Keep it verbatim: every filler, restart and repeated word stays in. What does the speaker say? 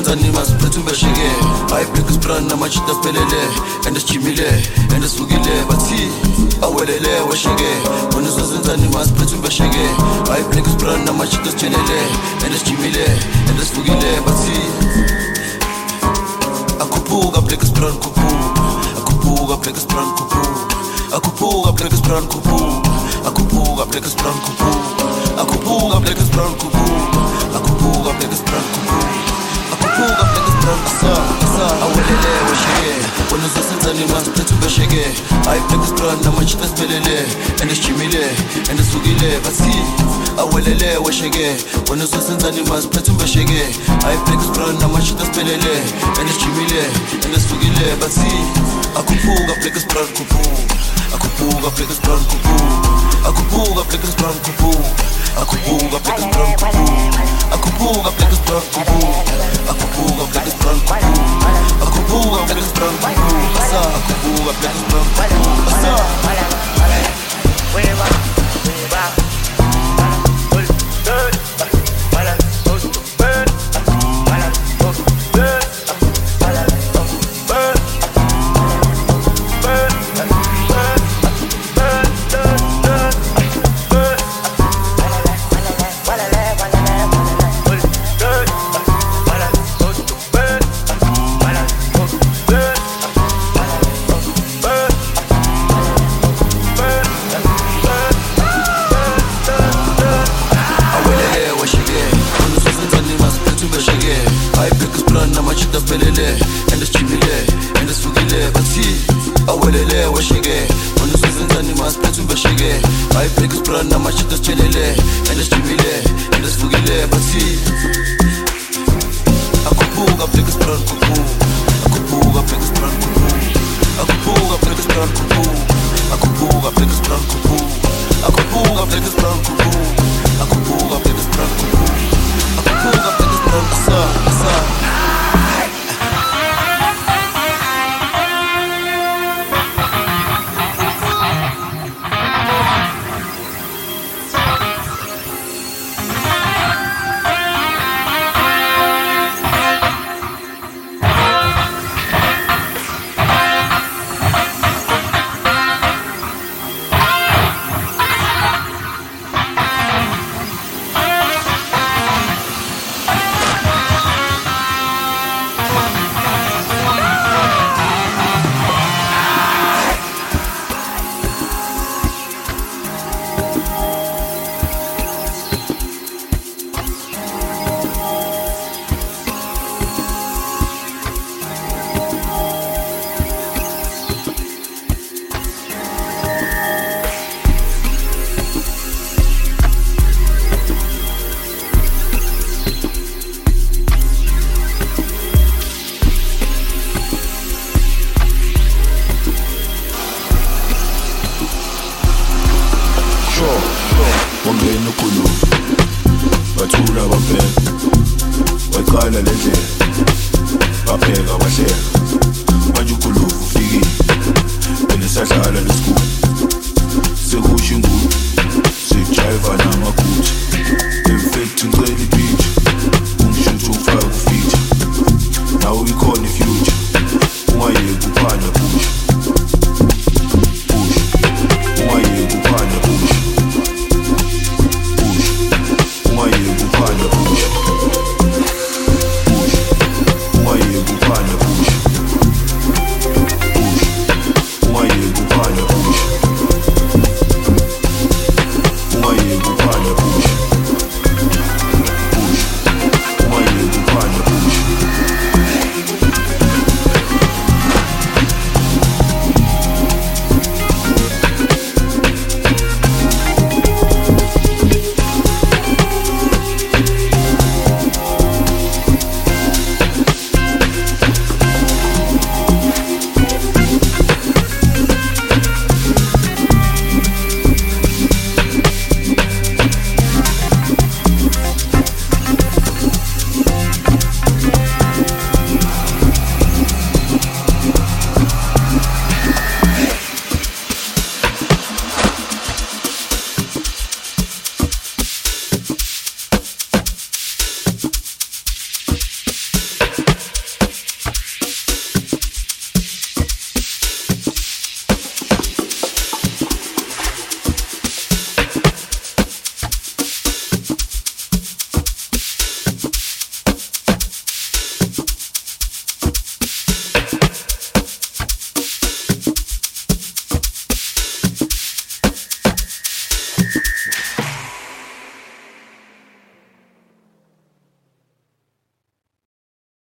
senzani masiphethe umbesheke hayi break isbrand namachita pelele and sijimile and sivukile bathi awelele wesheke wena uzosenzani masiphethe umbesheke hayi break isbrand namachita sijelele and sijimile and sivukile bathi akubuka break isbrand kubuka akubuka break isbrand kubuka akubuka break isbrand kubuka akubuka break isbrand kubuka akubuka break isbrand kubuka akubuka break isbrand kubuka akubuka break isbrand asa asa awelele wesheke wena uzosenzani masiphethe umbesheke hayi break isbrand namachita siphelele and sijimile and sivukile bathi awelele wesheke wena uzosenzani masiphethe umbesheke hayi break isbrand namachita siphelele and sijimile and sivukile bathi akubuka break isbrand kubuka akubuka break isbrand kubuka akubuka break isbrand kubuka akubuka break isbrand kubuka akubuka break isbrand kubuka akubuka break isbrand kubuka akubuka break isbrand kubuka asa akubuka break isbrand kubuka asa awelele wesheke wena uzosenzani masiphethe umbesheke hayi break isbrand namachita sijelele and sijimile and sivukile bathi akubuka break isbrand kubuka akubuka break isbrand kubuka akubuka break isbrand kubuka akubuka break isbrand kubuka akubuka break isbrand kubuka akubuka break isbrand kubuka akubuka break isbrand asa asa wangena ukhulu bathula bapheka waqala lendlela bapheka wahleka manje ukhulu ufikile benisadlala lesikulu sekusho ingulu sekujayiva namaguthi